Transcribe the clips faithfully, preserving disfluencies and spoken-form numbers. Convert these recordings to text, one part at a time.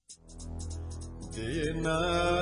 देना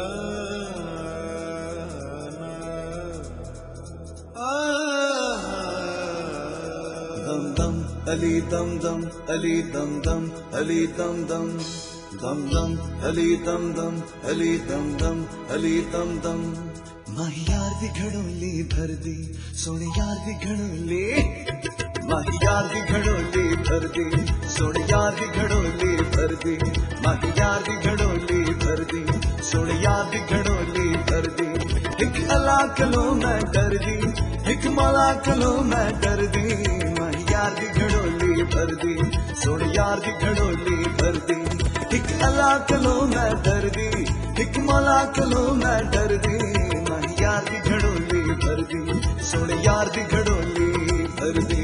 दम दम अली दम दम अली दम दम अली दम दम दम दम अली दम दम अली दम दम अली दम दम माही यार दी घड़ोली भर दी सोने यार दी घड़ोली माही यार दी घड़ोली भर दी सोने यार दी घड़ोली भर दी माही यार दी घड़ोली भर दी सोने यार दी घड़ोली भर दी एक अला कलो मैं डर दी एक मला कलो मैं डर दी माही यार दी घड़ोली भर दी सोने यार दी घड़ोली भर दी एक अला कलो मैं डर दी एक मला कलो मैं डर दी माही यार दी घड़ोली भर दी सोने यार दी घड़ोली भर दी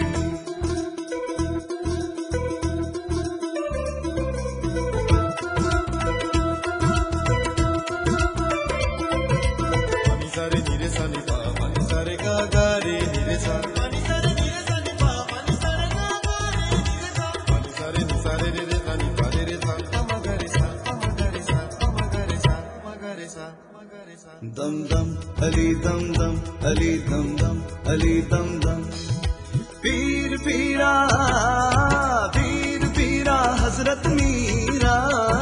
दम दम अली दम दम अली दम दम अली दम दम पीर पीरा पीर पीरा हजरत मीरा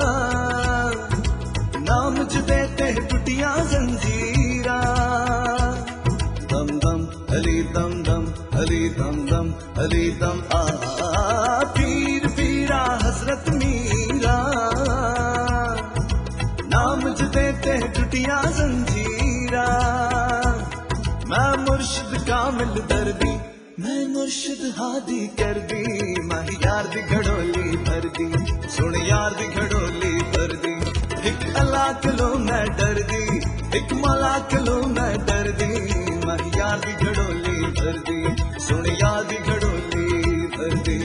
नाम च देते टुटिया जंजीरा दम दम अली दम दम अली दम दम अली दम आ पीर पीरा हजरत मीरा नाम च देते टुटिया जंजीरा मैं मुर्शिद कामिल दर्दी मैं मुर्शिद हादी कर दी माही यार दी घड़ोली भर दी सुन यार दी घड़ोली भर दी एक अला कलो मैं डर दी एक मला कलो मैं डर दी माही यार दी घड़ोली भर दी सुन यार दी घड़ोली भर दी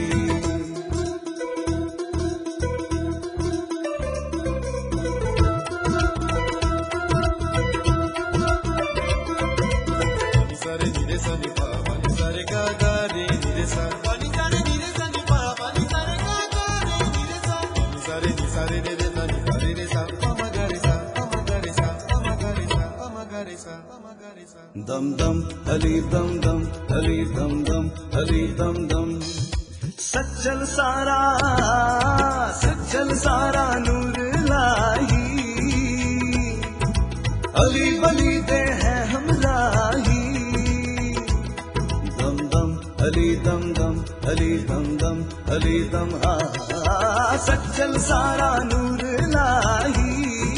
दम दम अली दम दम अली दम दम अली दम दम सच्चल सारा सच्चल सारा नूर लाही अली बली दे है हम लाही दम दम अली दम दम अली दम दम अली दम आ सच्चल सारा नूर लाही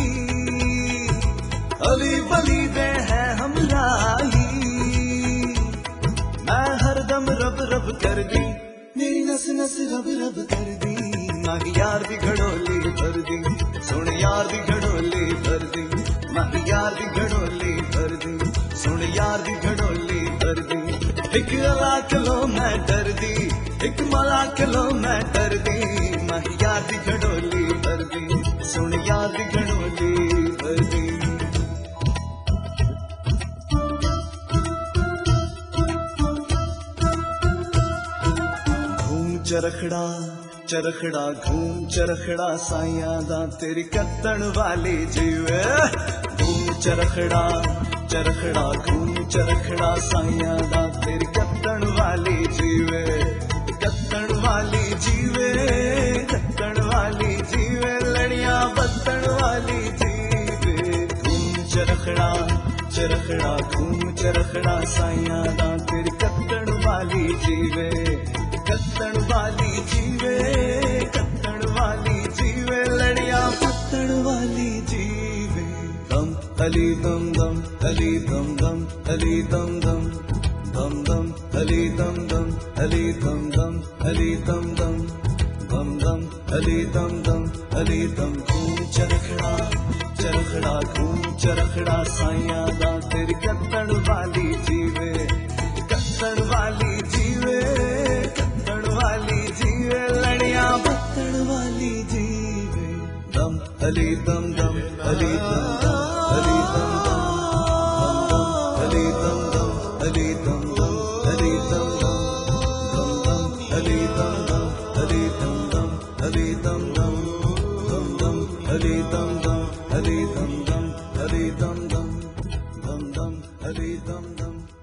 अली बली दे है हम लाही मैं हरदम रब रब कर दी मेरी नस नस रब रब कर दी माही यार दी घड़ोली भर दी सुन यार दी घड़ोली भर दी माही यार दी घड़ोली भर दी सुन यार दी घड़ोली भर दी एक अला कलो मैं डर दी एक मला कलो मैं डर दी माही यार दी घड़ोली भर दी सुन यार दी घड़ोली भर दी चरखड़ा चरखड़ा घूम चरखड़ा साइया दा तेरी कत्तण वाली जीवे घूम चरखड़ा चरखड़ा घूम चरखड़ा साइया दा तेरी कत्तण वाली जीवे कत्तण वाली जीवे कत्तण वाली जीवे लड़ियां बत्तण वाली जीवे घूम चरखड़ा चरखड़ा घूम चरखड़ा साइया दा तेरी कत्तण वाली जीवे कत्तण वाली जीवे कत्तण वाली जीवे लड़िया पत्तण वाली जीवे दम अली दम दम अली दम दम अली दम दम दम दम अली दम दम अली दम दम अली दम दम दम दम अली दम दम अली दम घूम चरखड़ा चरखड़ा घूम चरखड़ा साइया दा तेरी कत्तण वाली जीवे कत्तण वाली जीवे वाली जीवे लड़िया बत्तण वाली जीवे दम अली दम दम अली दम दम अली दम दम अली दम दम अली दम दम अली दम दम दम दम अली दम दम अली दम दम अली दम दम दम दम हरी दम दम हरी दम दम हरी दम दम दम दम हरी दम दम